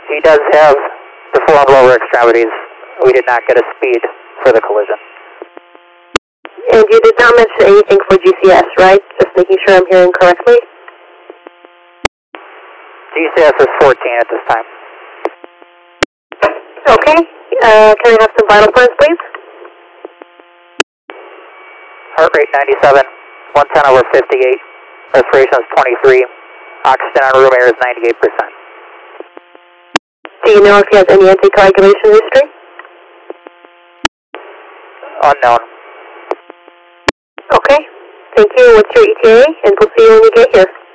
He does have the full and lower extremities. We did not get a speed for the collision. And you did not mention anything for GCS, right? Just making sure I'm hearing correctly. GCS is 14 at this time. Okay. Can I have some vital signs, please? Heart rate 97, 110 over 58, respiration is 23, oxygen on room air is 98%. Do you know if he has any anticoagulation history? Unknown. Okay. Thank you. What's your ETA? And we'll see you when you get here.